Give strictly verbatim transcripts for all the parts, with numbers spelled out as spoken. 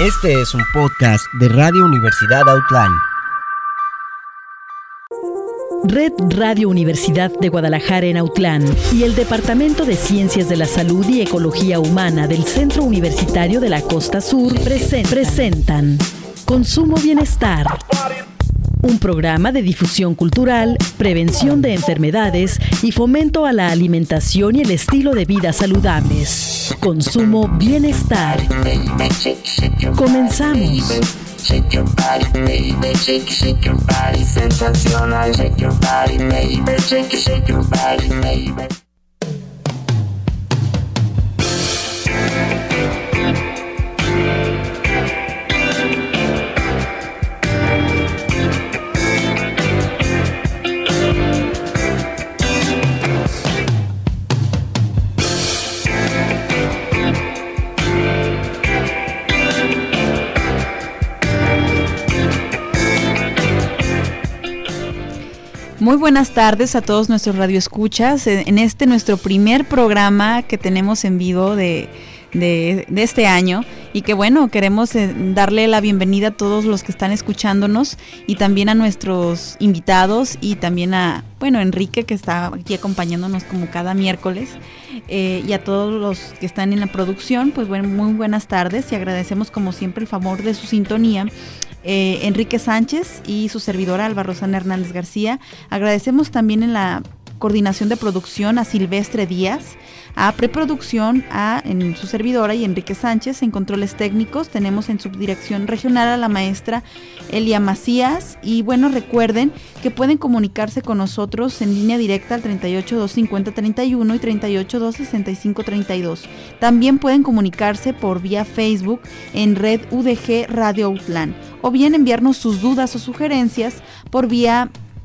Este es un podcast de Radio Universidad Autlán. Red Radio Universidad de Guadalajara en Autlán y el Departamento de Ciencias de la Salud y Ecología Humana del Centro Universitario de la Costa Sur presen- presentan Consumo Bienestar, un programa de difusión cultural, prevención de enfermedades y fomento a la alimentación y el estilo de vida saludables. Consumo Bienestar. Comenzamos. Shake your body, baby, shake, shake your body, sensacional, shake your body, baby, shake, shake your body, baby. Muy buenas tardes a todos nuestros radioescuchas en este nuestro primer programa que tenemos en vivo de, de, de este año y que bueno, queremos darle la bienvenida a todos los que están escuchándonos y también a nuestros invitados y también a, bueno, Enrique que está aquí acompañándonos como cada miércoles eh, y a todos los que están en la producción, pues bueno, muy buenas tardes y agradecemos como siempre el favor de su sintonía. Eh, Enrique Sánchez y su servidora Alba Rosana Hernández García. Agradecemos también en la coordinación de producción a Silvestre Díaz, a preproducción a en su servidora y Enrique Sánchez. En controles técnicos tenemos en subdirección regional a la maestra Elia Macías. Y bueno, recuerden que pueden comunicarse con nosotros en línea directa al treinta y ocho, doscientos cincuenta, treinta y uno y treinta y ocho, doscientos sesenta y cinco, treinta y dos. También pueden comunicarse por vía Facebook en Red U D G Radio Autlán, o bien enviarnos sus dudas o sugerencias por vía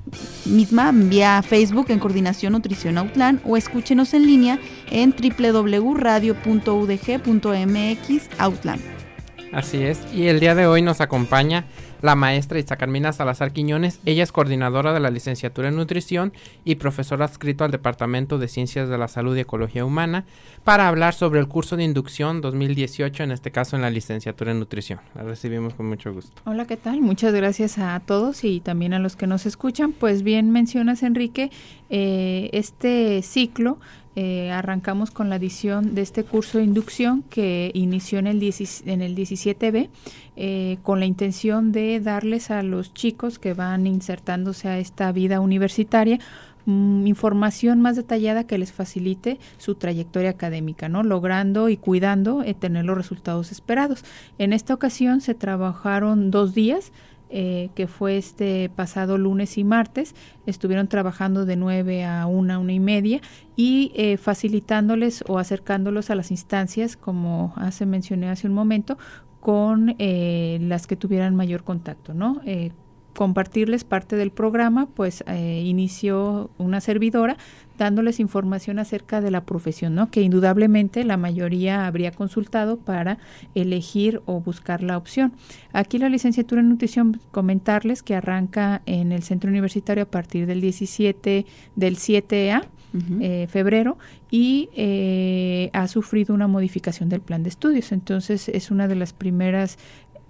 misma, vía Facebook en Coordinación Nutrición Autlán, o escúchenos en línea en doble u doble u doble u punto radio punto u d g punto m x Autlán. Así es, y el día de hoy nos acompaña la maestra Isa Carmina Salazar Quiñones. Ella es coordinadora de la licenciatura en nutrición y profesor adscrito al Departamento de Ciencias de la Salud y Ecología Humana, para hablar sobre el curso de inducción dos mil dieciocho, en este caso en la licenciatura en nutrición. La recibimos con mucho gusto. Hola, ¿qué tal? Muchas gracias a todos y también a los que nos escuchan. Pues bien mencionas, Enrique, eh, este ciclo Eh, arrancamos con la edición de este curso de inducción que inició en el, diez, en el diecisiete B eh, con la intención de darles a los chicos que van insertándose a esta vida universitaria mmm, información más detallada que les facilite su trayectoria académica, ¿no? Logrando y cuidando eh, tener los resultados esperados. En esta ocasión se trabajaron dos días. Eh, que fue este pasado lunes y martes. Estuvieron trabajando de nueve a una, una y media y eh, facilitándoles o acercándolos a las instancias, como hace mencioné hace un momento, con eh, las que tuvieran mayor contacto, ¿no? Eh, compartirles parte del programa, pues eh, inició una servidora dándoles información acerca de la profesión, ¿no? Que indudablemente la mayoría habría consultado para elegir o buscar la opción. Aquí la licenciatura en nutrición, comentarles que arranca en el centro universitario a partir del diecisiete, del siete A, uh-huh. eh, febrero, y eh, ha sufrido una modificación del plan de estudios. Entonces es una de las primeras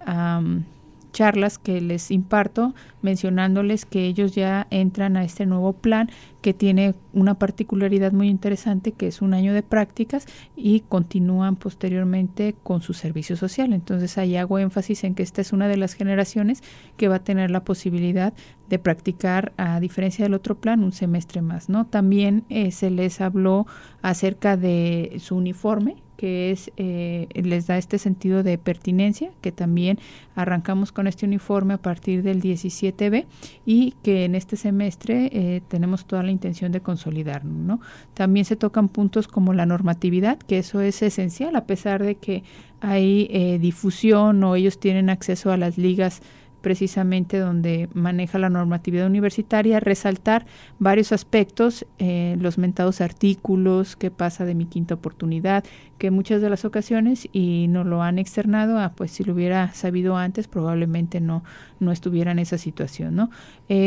um, charlas que les imparto, mencionándoles que ellos ya entran a este nuevo plan que tiene una particularidad muy interesante, que es un año de prácticas y continúan posteriormente con su servicio social. Entonces ahí hago énfasis en que esta es una de las generaciones que va a tener la posibilidad de practicar, a diferencia del otro plan, un semestre más, ¿no? También eh, se les habló acerca de su uniforme, que es eh, les da este sentido de pertinencia, que también arrancamos con este uniforme a partir del diecisiete B y que en este semestre eh, tenemos toda la intención de consolidarlo, ¿no? También se tocan puntos como la normatividad, que eso es esencial, a pesar de que hay eh, difusión o ellos tienen acceso a las ligas precisamente donde maneja la normatividad universitaria, resaltar varios aspectos, eh, los mentados artículos, qué pasa de mi quinta oportunidad, que muchas de las ocasiones, y nos lo han externado, ah, pues si lo hubiera sabido antes, probablemente no, no estuviera en esa situación, ¿no? Eh,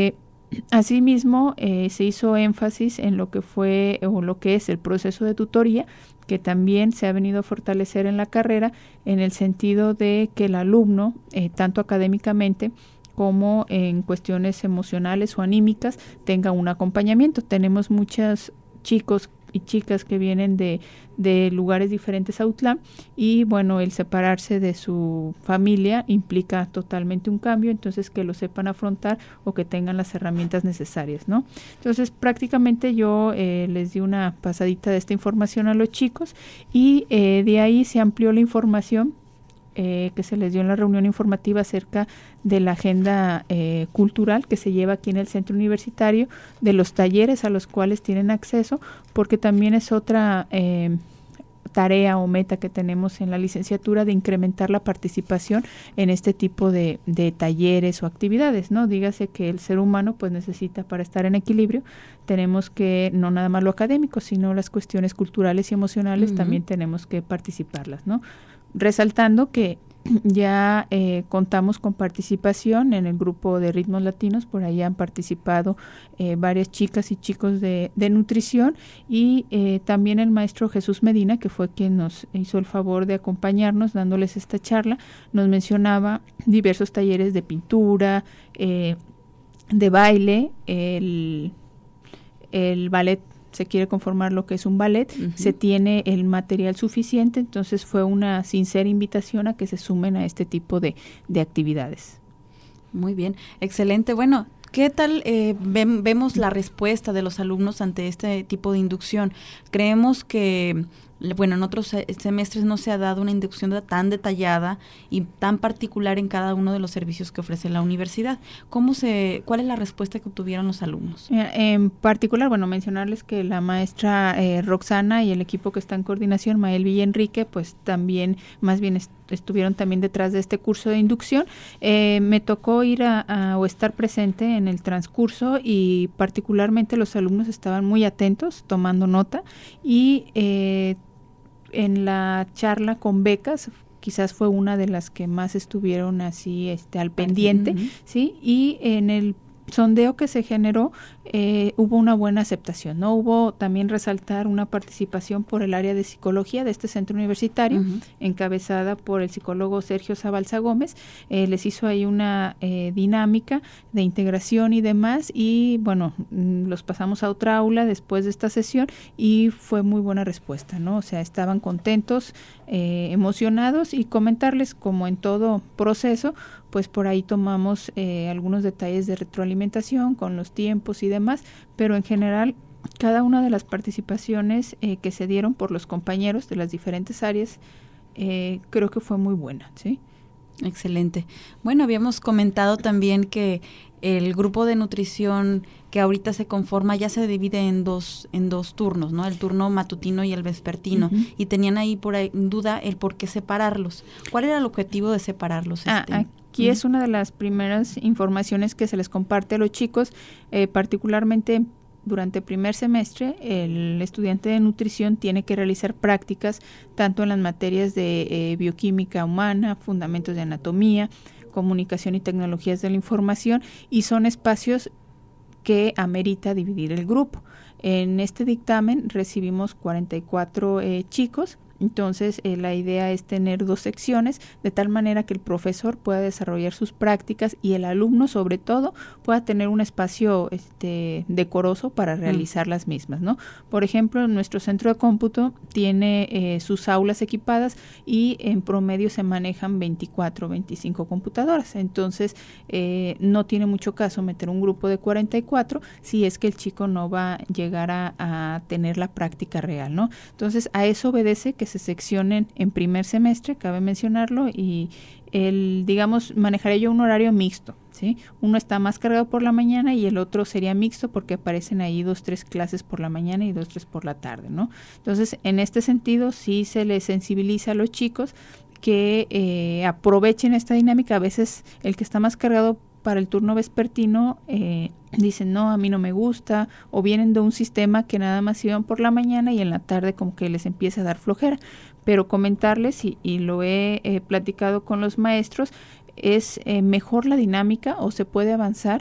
asimismo, eh, se hizo énfasis en lo que fue o lo que es el proceso de tutoría, que también se ha venido a fortalecer en la carrera, en el sentido de que el alumno, eh, tanto académicamente como en cuestiones emocionales o anímicas, tenga un acompañamiento. Tenemos muchos chicos y chicas que vienen de, de lugares diferentes a Autlán, y bueno, el separarse de su familia implica totalmente un cambio, entonces que lo sepan afrontar o que tengan las herramientas necesarias, ¿no? Entonces prácticamente yo eh, les di una pasadita de esta información a los chicos, y eh, de ahí se amplió la información Eh, que se les dio en la reunión informativa acerca de la agenda eh, cultural que se lleva aquí en el centro universitario, de los talleres a los cuales tienen acceso, porque también es otra eh, tarea o meta que tenemos en la licenciatura, de incrementar la participación en este tipo de, de talleres o actividades, ¿no? Dígase que el ser humano pues necesita, para estar en equilibrio, tenemos que, no nada más lo académico, sino las cuestiones culturales y emocionales, uh-huh. también tenemos que participarlas, ¿no? Resaltando que ya eh, contamos con participación en el grupo de ritmos latinos, por ahí han participado eh, varias chicas y chicos de, de nutrición, y eh, también el maestro Jesús Medina, que fue quien nos hizo el favor de acompañarnos dándoles esta charla, nos mencionaba diversos talleres de pintura, eh, de baile, el, el ballet. Se quiere conformar lo que es un ballet, uh-huh. se tiene el material suficiente, entonces fue una sincera invitación a que se sumen a este tipo de, de actividades. Muy bien, excelente. Bueno, ¿qué tal eh, ven, vemos la respuesta de los alumnos ante este tipo de inducción? Creemos que, bueno, en otros semestres no se ha dado una inducción tan detallada y tan particular en cada uno de los servicios que ofrece la universidad. ¿Cómo se, cuál es la respuesta que obtuvieron los alumnos? En particular, bueno, mencionarles que la maestra eh, Roxana y el equipo que está en coordinación, Mael Villenrique, pues también, más bien est- estuvieron también detrás de este curso de inducción. Eh, me tocó ir a, a o estar presente en el transcurso, y particularmente los alumnos estaban muy atentos, tomando nota, y eh, en la charla con becas quizás fue una de las que más estuvieron así este al pendiente, uh-huh. sí, y en el sondeo que se generó eh, hubo una buena aceptación, ¿no? Hubo también resaltar una participación por el área de psicología de este centro universitario, uh-huh. encabezada por el psicólogo Sergio Zabalza Gómez. Eh, les hizo ahí una eh, dinámica de integración y demás, y bueno, los pasamos a otra aula después de esta sesión y fue muy buena respuesta, ¿no? O sea, estaban contentos, eh, emocionados, y comentarles, como en todo proceso, pues por ahí tomamos eh, algunos detalles de retroalimentación con los tiempos y demás, pero en general cada una de las participaciones eh, que se dieron por los compañeros de las diferentes áreas eh, creo que fue muy buena, ¿sí? Excelente. Bueno, habíamos comentado también que el grupo de nutrición que ahorita se conforma ya se divide en dos en dos turnos, ¿no? El turno matutino y el vespertino. Uh-huh. Y tenían ahí por ahí en duda el por qué separarlos. ¿Cuál era el objetivo de separarlos? Ah, este? Aquí uh-huh. es una de las primeras informaciones que se les comparte a los chicos, eh, particularmente durante el primer semestre. El estudiante de nutrición tiene que realizar prácticas tanto en las materias de eh, bioquímica humana, fundamentos de anatomía, comunicación y tecnologías de la información, y son espacios que amerita dividir el grupo. En este dictamen recibimos cuarenta y cuatro eh, chicos. Entonces, eh, la idea es tener dos secciones, de tal manera que el profesor pueda desarrollar sus prácticas y el alumno, sobre todo, pueda tener un espacio este, decoroso para realizar mm. las mismas, ¿no? Por ejemplo, nuestro centro de cómputo tiene eh, sus aulas equipadas y en promedio se manejan veinticuatro, veinticinco computadoras. Entonces, eh, no tiene mucho caso meter un grupo de cuarenta y cuatro si es que el chico no va a llegar a, a tener la práctica real, ¿no? Entonces, a eso obedece que se seccionen en primer semestre, cabe mencionarlo, y el, digamos, manejaré yo un horario mixto, ¿sí? Uno está más cargado por la mañana y el otro sería mixto porque aparecen ahí dos, tres clases por la mañana y dos, tres por la tarde, ¿no? Entonces, en este sentido, sí se les sensibiliza a los chicos que eh, aprovechen esta dinámica. A veces el que está más cargado para el turno vespertino eh, dicen, no, a mí no me gusta, o vienen de un sistema que nada más iban por la mañana y en la tarde como que les empieza a dar flojera. Pero comentarles, y, y lo he eh, platicado con los maestros, es eh, mejor la dinámica, o se puede avanzar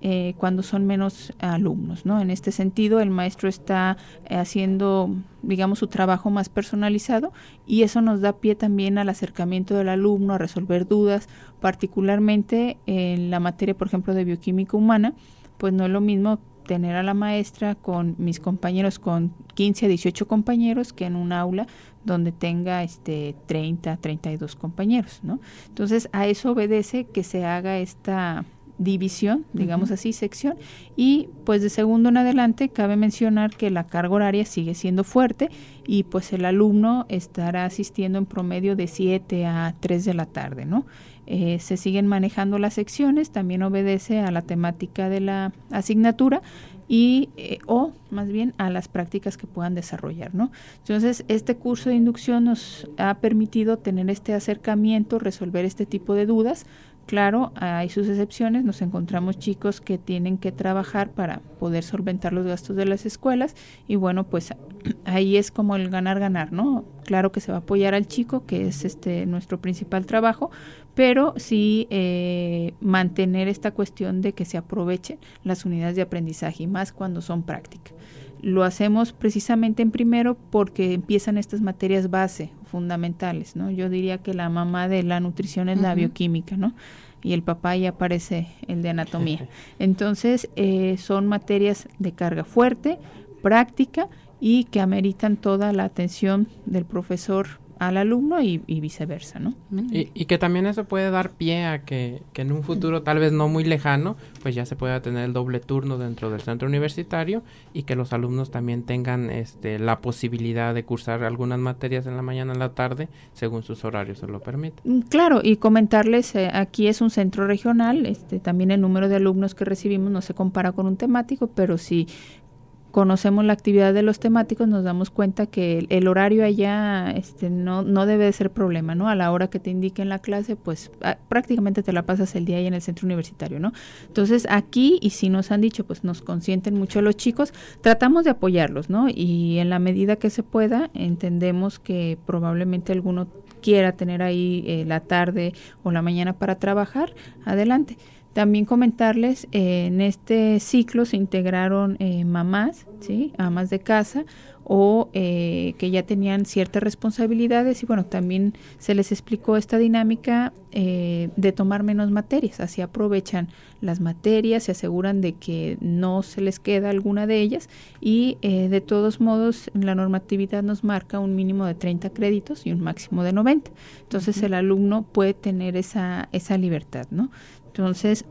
eh, cuando son menos alumnos, ¿no? En este sentido, el maestro está eh, haciendo, digamos, su trabajo más personalizado y eso nos da pie también al acercamiento del alumno, a resolver dudas, particularmente en la materia, por ejemplo, de bioquímica humana, pues no es lo mismo tener a la maestra con mis compañeros, con quince a dieciocho compañeros, que en un aula donde tenga este treinta, treinta y dos compañeros, ¿no? Entonces, a eso obedece que se haga esta división, digamos uh-huh. así, sección, y pues de segundo en adelante cabe mencionar que la carga horaria sigue siendo fuerte y pues el alumno estará asistiendo en promedio de siete a tres de la tarde, ¿no? Eh, se siguen manejando las secciones, también obedece a la temática de la asignatura y eh, o más bien a las prácticas que puedan desarrollar, ¿no? Entonces, este curso de inducción nos ha permitido tener este acercamiento, resolver este tipo de dudas. Claro, hay sus excepciones, nos encontramos chicos que tienen que trabajar para poder solventar los gastos de las escuelas y bueno, pues ahí es como el ganar-ganar, ¿no? Claro que se va a apoyar al chico, que es este nuestro principal trabajo, pero sí eh, mantener esta cuestión de que se aprovechen las unidades de aprendizaje y más cuando son prácticas. Lo hacemos precisamente en primero porque empiezan estas materias base, fundamentales, ¿no? Yo diría que la mamá de la nutrición es uh-huh. la bioquímica, ¿no? Y el papá ya aparece el de anatomía. Entonces, eh, son materias de carga fuerte, práctica y que ameritan toda la atención del profesor al alumno y, y viceversa, ¿no? Y, y que también eso puede dar pie a que, que en un futuro tal vez no muy lejano, pues ya se pueda tener el doble turno dentro del centro universitario y que los alumnos también tengan este la posibilidad de cursar algunas materias en la mañana, en la tarde, según sus horarios se lo permiten. Claro, y comentarles, eh, aquí es un centro regional, este también el número de alumnos que recibimos no se compara con un temático, pero sí conocemos la actividad de los temáticos, nos damos cuenta que el, el horario allá este, no, no debe de ser problema, ¿no? A la hora que te indiquen la clase, pues a, prácticamente te la pasas el día ahí en el centro universitario, ¿no? Entonces aquí, y si nos han dicho, pues nos consienten mucho los chicos, tratamos de apoyarlos, ¿no? Y en la medida que se pueda, entendemos que probablemente alguno quiera tener ahí eh, la tarde o la mañana para trabajar, adelante. También comentarles, eh, en este ciclo se integraron eh, mamás, ¿sí? Amas de casa o eh, que ya tenían ciertas responsabilidades y bueno, también se les explicó esta dinámica eh, de tomar menos materias, así aprovechan las materias, se aseguran de que no se les queda alguna de ellas y eh, de todos modos la normatividad nos marca un mínimo de treinta créditos y un máximo de noventa, entonces uh-huh. el alumno puede tener esa, esa libertad, ¿no? Entonces,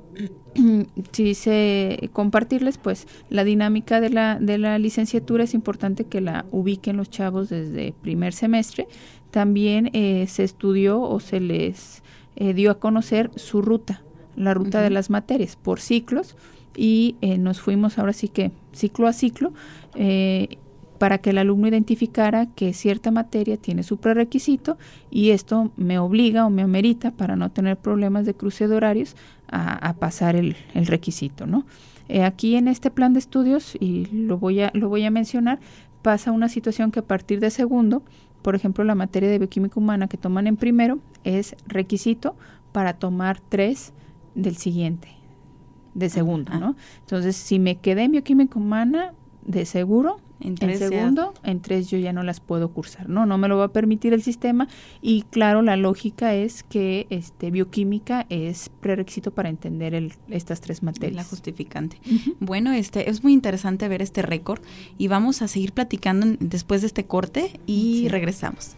si se compartirles, pues la dinámica de la de la licenciatura es importante que la ubiquen los chavos desde primer semestre. También eh, se estudió o se les eh, dio a conocer su ruta, la ruta uh-huh. de las materias por ciclos y eh, nos fuimos ahora sí que ciclo a ciclo eh, para que el alumno identificara que cierta materia tiene su prerequisito y esto me obliga o me amerita, para no tener problemas de cruce de horarios, a, a pasar el, el requisito, ¿no? Eh, aquí en este plan de estudios, y lo voy a, lo voy a mencionar, pasa una situación que a partir de segundo, por ejemplo, la materia de bioquímica humana que toman en primero es requisito para tomar tres del siguiente, de segundo, ¿no? Entonces, si me quedé en bioquímica humana, de seguro, en, en segundo, ya. en tres yo ya no las puedo cursar, ¿no? No me lo va a permitir el sistema y claro, la lógica es que este bioquímica es prerequisito para entender el, estas tres materias. La justificante. Uh-huh. Bueno, este es muy interesante ver este récord y vamos a seguir platicando después de este corte y sí. regresamos.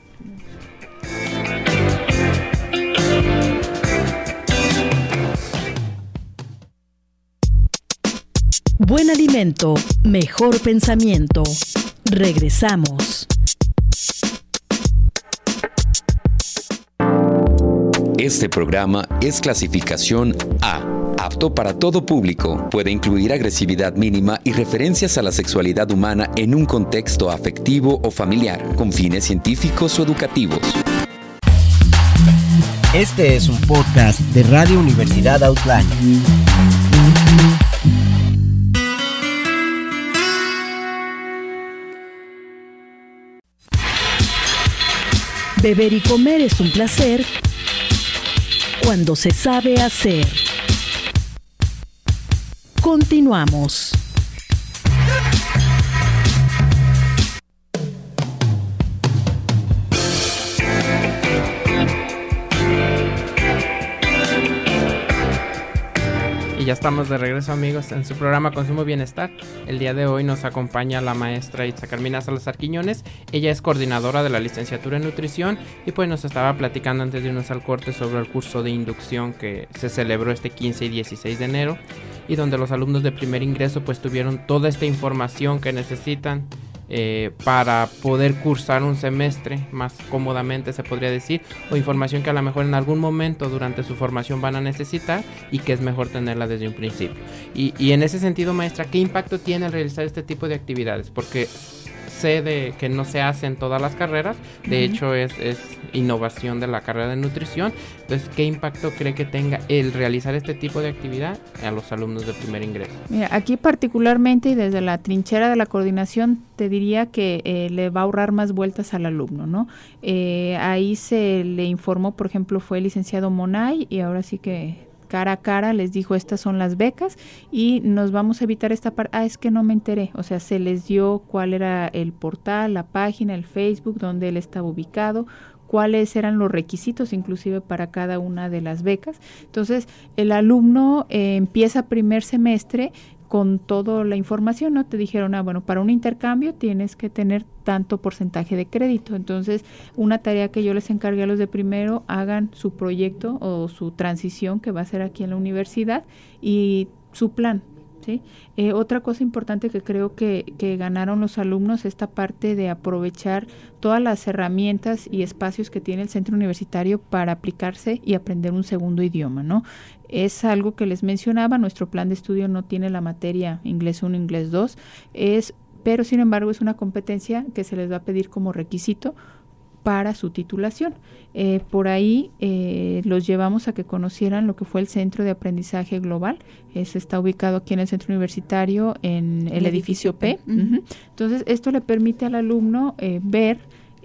Buen alimento, mejor pensamiento. Regresamos. Este programa es clasificación A, apto para todo público. Puede incluir agresividad mínima y referencias a la sexualidad humana en un contexto afectivo o familiar, con fines científicos o educativos. Este es un podcast de Radio Universidad Outland. Beber y comer es un placer cuando se sabe hacer. Continuamos. Y ya estamos de regreso, amigos, en su programa Consumo Bienestar. El día de hoy nos acompaña la maestra Itza Carmina Salazar Quiñones. Ella es coordinadora de la licenciatura en nutrición y pues nos estaba platicando antes de irnos al corte sobre el curso de inducción que se celebró este quince y dieciséis de enero y donde los alumnos de primer ingreso pues tuvieron toda esta información que necesitan Eh, para poder cursar un semestre más cómodamente, se podría decir, o información que a lo mejor en algún momento durante su formación van a necesitar y que es mejor tenerla desde un principio. Y, y en ese sentido, maestra, ¿qué impacto tiene el realizar este tipo de actividades? Porque sé de que no se hace en todas las carreras, de uh-huh. hecho es, es innovación de la carrera de nutrición. Entonces, ¿qué impacto cree que tenga el realizar este tipo de actividad a los alumnos de primer ingreso? Mira, aquí particularmente y desde la trinchera de la coordinación te diría que eh, le va a ahorrar más vueltas al alumno, ¿no? Eh, ahí se le informó, por ejemplo, fue el licenciado Monay y ahora sí que cara a cara les dijo estas son las becas y nos vamos a evitar esta parte, ah, es que no me enteré, o sea, se les dio cuál era el portal, la página, el Facebook, donde él estaba ubicado, cuáles eran los requisitos inclusive para cada una de las becas. Entonces, el alumno eh, empieza primer semestre con toda la información, ¿no? Te dijeron, ah, bueno, para un intercambio tienes que tener tanto porcentaje de crédito. Entonces, una tarea que yo les encargué a los de primero, hagan su proyecto o su transición que va a ser aquí en la universidad y su plan, ¿sí? Eh, otra cosa importante que creo que, que ganaron los alumnos, esta parte de aprovechar todas las herramientas y espacios que tiene el centro universitario para aplicarse y aprender un segundo idioma, ¿no? Es algo que les mencionaba, nuestro plan de estudio no tiene la materia inglés uno, inglés dos, es, pero sin embargo es una competencia que se les va a pedir como requisito para su titulación. Eh, por ahí eh, los llevamos a que conocieran lo que fue el Centro de Aprendizaje Global. Ese está ubicado aquí en el centro universitario en el, el edificio, edificio P. P. Uh-huh. Entonces, esto le permite al alumno eh, ver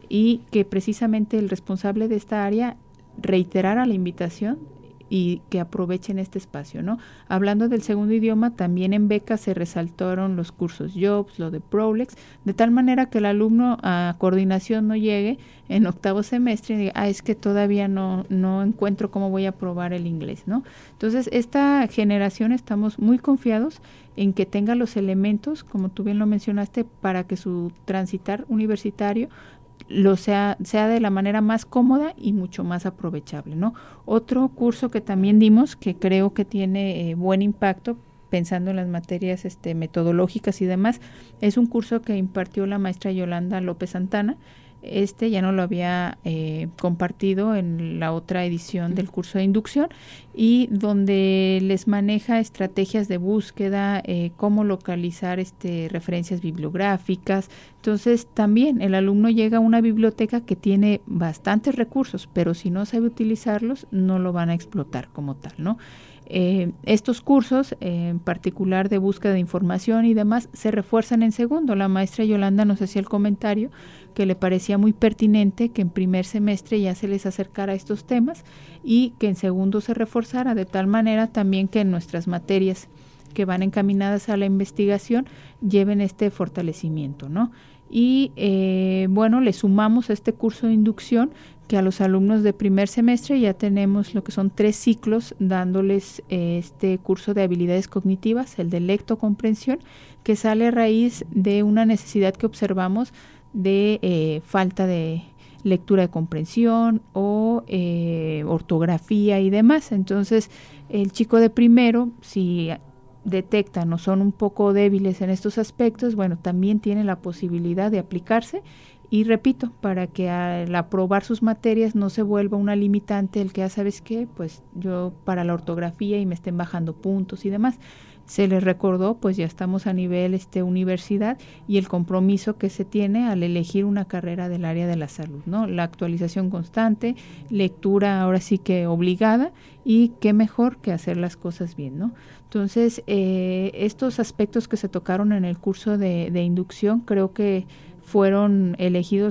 y que precisamente el responsable de esta área reiterara la invitación y que aprovechen este espacio, ¿no? Hablando del segundo idioma, también en becas se resaltaron los cursos Jobs, lo de Prolex, de tal manera que el alumno a coordinación no llegue en octavo semestre y diga, ah, es que todavía no, no encuentro cómo voy a probar el inglés, ¿no? Entonces, esta generación estamos muy confiados en que tenga los elementos, como tú bien lo mencionaste, para que su transitar universitario lo sea, sea de la manera más cómoda y mucho más aprovechable, ¿no? Otro curso que también dimos, que creo que tiene eh, buen impacto, pensando en las materias este, metodológicas y demás, es un curso que impartió la maestra Yolanda López Santana. Este ya no lo había eh, compartido en la otra edición del curso de inducción y donde les maneja estrategias de búsqueda, eh, cómo localizar este, referencias bibliográficas. Entonces también el alumno llega a una biblioteca que tiene bastantes recursos, pero si no sabe utilizarlos no lo van a explotar como tal, ¿no? Eh, estos cursos, eh, en particular de búsqueda de información y demás, se refuerzan en segundo. La maestra Yolanda nos hacía el comentario que le parecía muy pertinente que en primer semestre ya se les acercara a estos temas y que en segundo se reforzara, de tal manera también que en nuestras materias que van encaminadas a la investigación lleven este fortalecimiento, ¿no? Y eh, bueno, le sumamos a este curso de inducción que a los alumnos de primer semestre ya tenemos lo que son tres ciclos dándoles eh, este curso de habilidades cognitivas, el de lectocomprensión, que sale a raíz de una necesidad que observamos de eh, falta de lectura de comprensión o eh, ortografía y demás. Entonces, el chico de primero, si detectan o son un poco débiles en estos aspectos, bueno, también tiene la posibilidad de aplicarse. Y repito, para que al aprobar sus materias no se vuelva una limitante el que, ya sabes qué, pues yo para la ortografía y me estén bajando puntos y demás. Se les recordó, pues ya estamos a nivel este universidad y el compromiso que se tiene al elegir una carrera del área de la salud, ¿no? La actualización constante, lectura ahora sí que obligada y qué mejor que hacer las cosas bien, ¿no? Entonces, eh, estos aspectos que se tocaron en el curso de, de inducción creo que fueron elegidos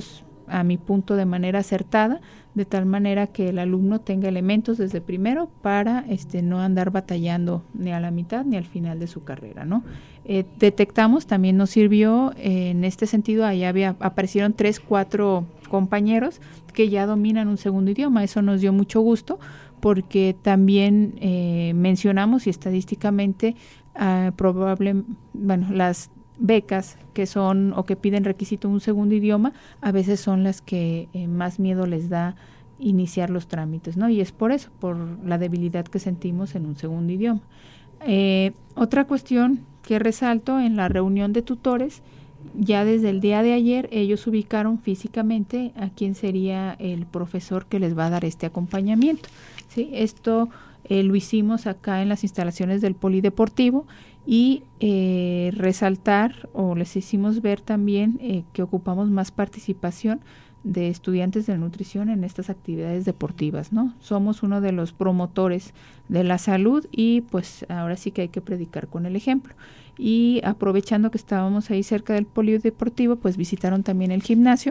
a mi punto, de manera acertada, de tal manera que el alumno tenga elementos desde primero para este, no andar batallando ni a la mitad ni al final de su carrera, ¿no? Eh, detectamos, también nos sirvió eh, en este sentido, ahí había, aparecieron tres, cuatro compañeros que ya dominan un segundo idioma. Eso nos dio mucho gusto porque también eh, mencionamos y estadísticamente uh, probable, bueno, las becas que son o que piden requisito un segundo idioma a veces son las que eh, más miedo les da iniciar los trámites, ¿no? Y es por eso, por la debilidad que sentimos en un segundo idioma. Eh, otra cuestión que resalto en la reunión de tutores, ya desde el día de ayer ellos ubicaron físicamente a quién sería el profesor que les va a dar este acompañamiento, ¿sí? Esto eh, lo hicimos acá en las instalaciones del Polideportivo y eh, resaltar o les hicimos ver también eh, que ocupamos más participación de estudiantes de nutrición en estas actividades deportivas, ¿no? Somos uno de los promotores de la salud y pues ahora sí que hay que predicar con el ejemplo. Y aprovechando que estábamos ahí cerca del polideportivo, pues visitaron también el gimnasio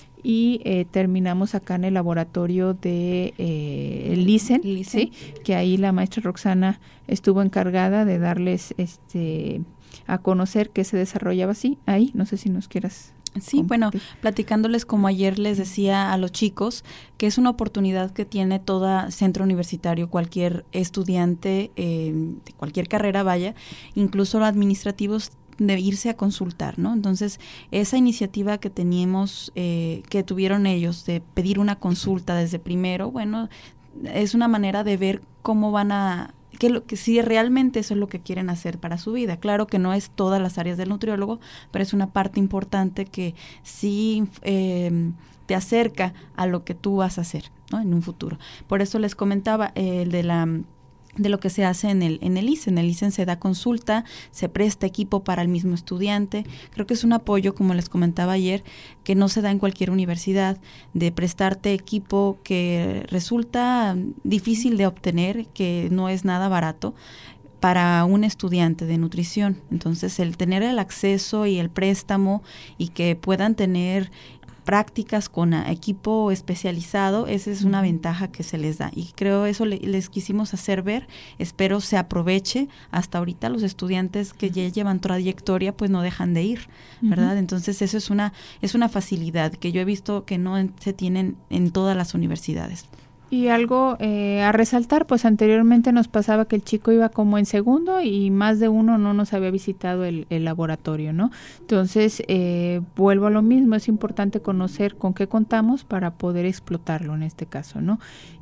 y eh, terminamos acá en el laboratorio de eh, el LICEN, ¿sí? Que ahí la maestra Roxana estuvo encargada de darles este a conocer qué se desarrollaba así ahí. No sé si nos quieras. Sí, bueno, platicándoles como ayer les decía a los chicos, que es una oportunidad que tiene todo centro universitario, cualquier estudiante eh, de cualquier carrera vaya, incluso los administrativos, de irse a consultar, ¿no? Entonces, esa iniciativa que teníamos, eh, que tuvieron ellos de pedir una consulta desde primero, bueno, es una manera de ver cómo van a que lo que si realmente eso es lo que quieren hacer para su vida. Claro que no es todas las áreas del nutriólogo, pero es una parte importante que sí eh, te acerca a lo que tú vas a hacer, ¿no? En un futuro. Por eso les comentaba eh, el de la de lo que se hace en el en el LICEN. En el LICEN se da consulta, se presta equipo para el mismo estudiante. Creo que es un apoyo, como les comentaba ayer, que no se da en cualquier universidad, de prestarte equipo que resulta difícil de obtener, que no es nada barato para un estudiante de nutrición. Entonces, el tener el acceso y el préstamo y que puedan tener prácticas con equipo especializado, esa es una ventaja que se les da y creo eso le, les quisimos hacer ver. Espero se aproveche. Hasta ahorita los estudiantes que ya llevan trayectoria pues no dejan de ir, ¿verdad? Uh-huh. Entonces eso es una es una facilidad que yo he visto que no en, se tienen en todas las universidades. Y algo eh, a resaltar, pues anteriormente nos pasaba que el chico iba como en segundo y más de uno no nos había visitado el, el laboratorio, ¿no? Entonces, eh, vuelvo a lo mismo, es importante conocer con qué contamos para poder explotarlo en este caso, ¿no?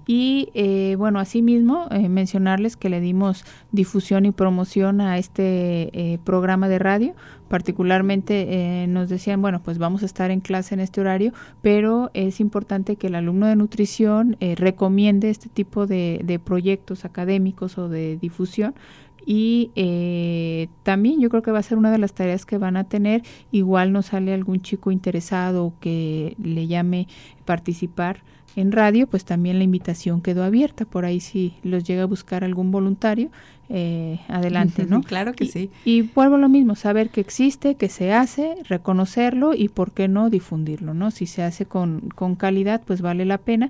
Y eh, bueno, asimismo, eh, mencionarles que le dimos difusión y promoción a este eh, programa de radio. Particularmente eh, nos decían, bueno, pues vamos a estar en clase en este horario, pero es importante que el alumno de nutrición eh, recomiende este tipo de, de proyectos académicos o de difusión. Y eh, también yo creo que va a ser una de las tareas que van a tener. Igual nos sale algún chico interesado que le llame participar en radio, pues también la invitación quedó abierta. Por ahí si los llega a buscar algún voluntario, eh, adelante, ¿no? Claro que y, sí. Y vuelvo a lo mismo, saber que existe, que se hace, reconocerlo y por qué no difundirlo, ¿no? Si se hace con, con calidad, pues vale la pena.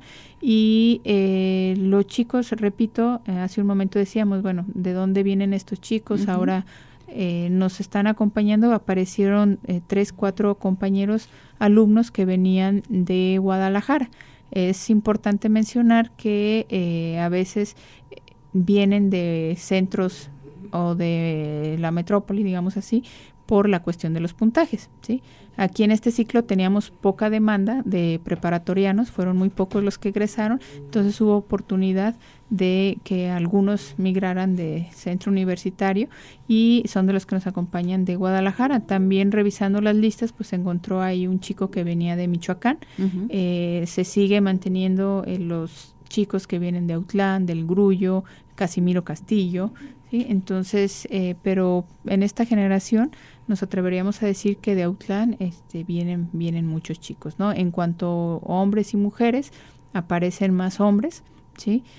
Y eh, los chicos, repito, eh, hace un momento decíamos, bueno, ¿de dónde vienen estos chicos? Uh-huh. Ahora eh, nos están acompañando, aparecieron eh, tres, cuatro compañeros alumnos que venían de Guadalajara. Es importante mencionar que eh, a veces vienen de centros o de la metrópoli, digamos así, por la cuestión de los puntajes, ¿sí? Aquí en este ciclo teníamos poca demanda de preparatorianos, fueron muy pocos los que egresaron, entonces hubo oportunidad de que algunos migraran de centro universitario y son de los que nos acompañan de Guadalajara. También revisando las listas, pues se encontró ahí un chico que venía de Michoacán. Uh-huh. Eh, se sigue manteniendo eh, los chicos que vienen de Autlán, del Grullo, Casimiro Castillo, ¿sí? Entonces, eh, pero en esta generación nos atreveríamos a decir que de Autlán este, vienen, vienen muchos chicos, ¿no? En cuanto a hombres y mujeres, aparecen más hombres, ¿sí?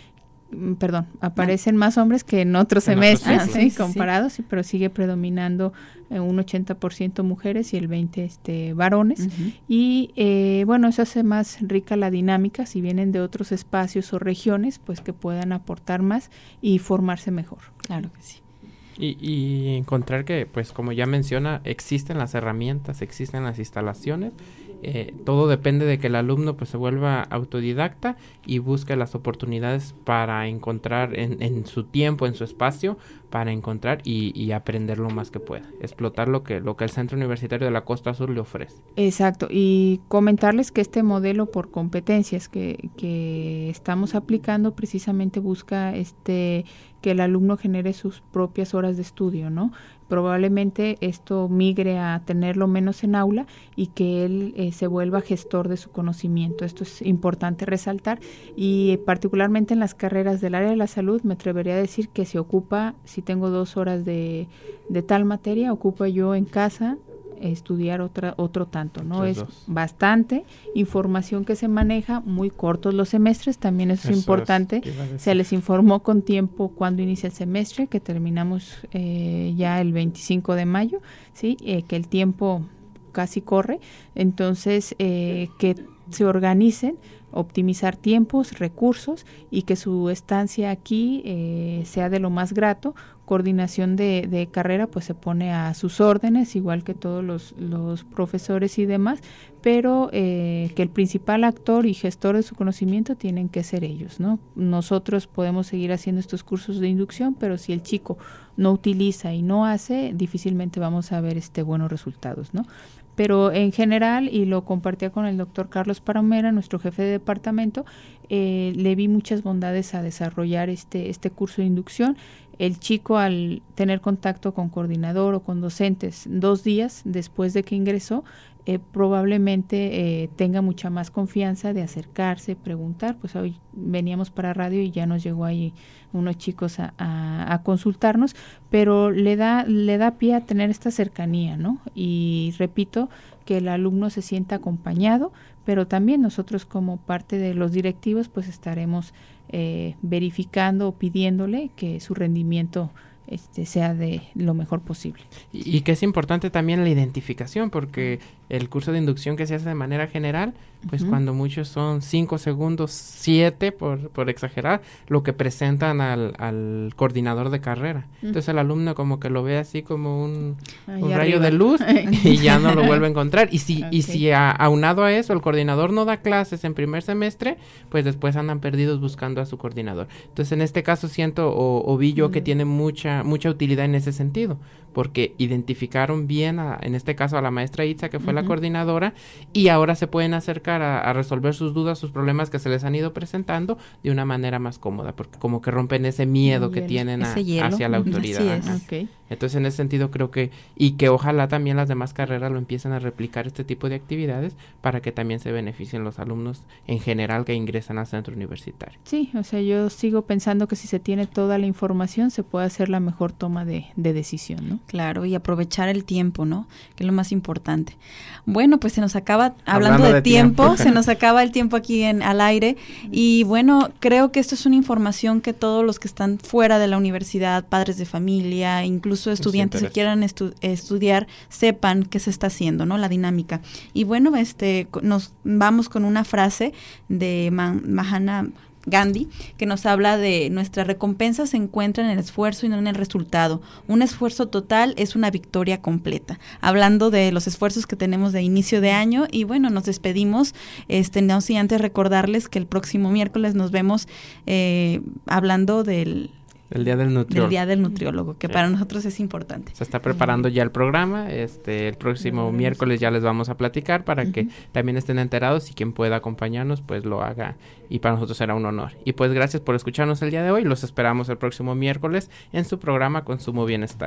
perdón, aparecen más hombres que en otros En semestres, otros ¿sí? ciclos. comparados, sí, pero sigue predominando eh, un ochenta por ciento mujeres y el veinte por ciento este, varones. Uh-huh. Y eh, bueno, eso hace más rica la dinámica, si vienen de otros espacios o regiones, pues que puedan aportar más y formarse mejor. Claro que sí. Y, y encontrar que, pues como ya menciona, existen las herramientas, existen las instalaciones. Eh, todo depende de que el alumno pues se vuelva autodidacta y busque las oportunidades para encontrar en, en su tiempo, en su espacio, para encontrar y, y aprender lo más que pueda, explotar lo que, lo que el Centro Universitario de la Costa Sur le ofrece. Exacto, y comentarles que este modelo por competencias que, que estamos aplicando precisamente busca este que el alumno genere sus propias horas de estudio, ¿no? Probablemente esto migre a tenerlo menos en aula y que él eh, se vuelva gestor de su conocimiento. Esto es importante resaltar y eh, particularmente en las carreras del área de la salud me atrevería a decir que se ocupa, si tengo dos horas de, de tal materia, ocupa yo en casa estudiar otra otro tanto, ¿no? Otros es dos. Bastante información que se maneja, muy cortos los semestres, también eso, Eso es es, importante. iba a decir. Se les informó con tiempo cuando inicia el semestre, que terminamos eh, ya el veinticinco de mayo, ¿sí? Eh, que el tiempo casi corre, entonces eh, que se organicen, optimizar tiempos, recursos y que su estancia aquí eh, sea de lo más grato. Coordinación de, de carrera pues se pone a sus órdenes, igual que todos los, los profesores y demás, pero eh, que el principal actor y gestor de su conocimiento tienen que ser ellos, ¿no? Nosotros podemos seguir haciendo estos cursos de inducción, pero si el chico no utiliza y no hace, difícilmente vamos a ver este buenos resultados, ¿no? Pero en general, y lo compartía con el doctor Carlos Palomera, nuestro jefe de departamento, eh, le vi muchas bondades a desarrollar este, este curso de inducción. El chico, al tener contacto con coordinador o con docentes dos días después de que ingresó, eh, probablemente eh, tenga mucha más confianza de acercarse, preguntar. Pues hoy veníamos para radio y ya nos llegó ahí unos chicos a, a, a consultarnos, pero le da, le da pie a tener esta cercanía, ¿no? Y repito, que el alumno se sienta acompañado, pero también nosotros como parte de los directivos pues estaremos eh, verificando o pidiéndole que su rendimiento este sea de lo mejor posible. Y, y que es importante también la identificación, porque el curso de inducción que se hace de manera general, pues uh-huh. cuando muchos son cinco segundos, siete por, por exagerar, lo que presentan al, al coordinador de carrera. Uh-huh. Entonces el alumno como que lo ve así como un, un rayo de luz y ya no lo vuelve a encontrar. Y si, okay. y si a, aunado a eso el coordinador no da clases en primer semestre, pues después andan perdidos buscando a su coordinador. Entonces en este caso siento o, o vi yo uh-huh. que tiene mucha mucha utilidad en ese sentido, porque identificaron bien, a, en este caso a la maestra Itza, que fue uh-huh. la coordinadora, y ahora se pueden acercar a, a resolver sus dudas, sus problemas que se les han ido presentando de una manera más cómoda, porque como que rompen ese miedo que tienen a, hacia la autoridad. Okay. Entonces en ese sentido creo que, y que ojalá también las demás carreras lo empiecen a replicar este tipo de actividades para que también se beneficien los alumnos en general que ingresan al centro universitario. Sí, o sea, yo sigo pensando que si se tiene toda la información se puede hacer la mejor toma de, de decisión, ¿no? Claro, y aprovechar el tiempo, ¿no? Que es lo más importante. Bueno, pues se nos acaba, hablando, hablando de, de tiempo, tiempo, se nos acaba el tiempo aquí en al aire y bueno, creo que esto es una información que todos los que están fuera de la universidad, padres de familia, incluso estudiantes que quieran estu- estudiar, sepan qué se está haciendo, ¿no? La dinámica. Y bueno, este nos vamos con una frase de Ma- Mahatma Gandhi, que nos habla de nuestra recompensa se encuentra en el esfuerzo y no en el resultado. Un esfuerzo total es una victoria completa. Hablando de los esfuerzos que tenemos de inicio de año y bueno, nos despedimos. Este, no sin antes recordarles que el próximo miércoles nos vemos eh, hablando del El día del nutriólogo. Del día del nutriólogo, que sí. para nosotros es importante. Se está preparando ya el programa, este, el próximo uh-huh. miércoles ya les vamos a platicar para uh-huh. que también estén enterados y quien pueda acompañarnos pues lo haga y para nosotros será un honor. Y pues gracias por escucharnos el día de hoy, los esperamos el próximo miércoles en su programa Consumo Bienestar.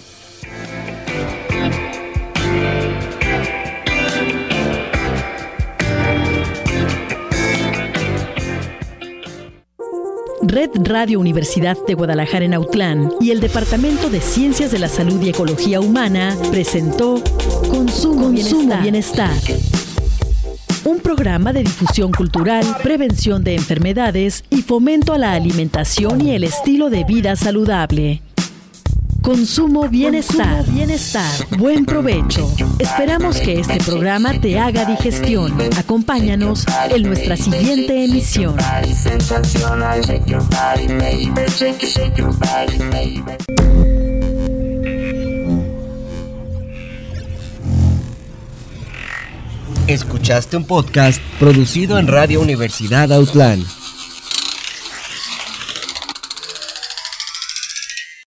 Red Radio Universidad de Guadalajara en Autlán y el Departamento de Ciencias de la Salud y Ecología Humana presentó Consumo, Consumo Bienestar. Bienestar. un programa de difusión cultural, prevención de enfermedades y fomento a la alimentación y el estilo de vida saludable. Consumo bienestar, bienestar, buen provecho. Esperamos que este programa te haga digestión. Acompáñanos en nuestra siguiente emisión. Escuchaste un podcast producido en Radio Universidad Autlán.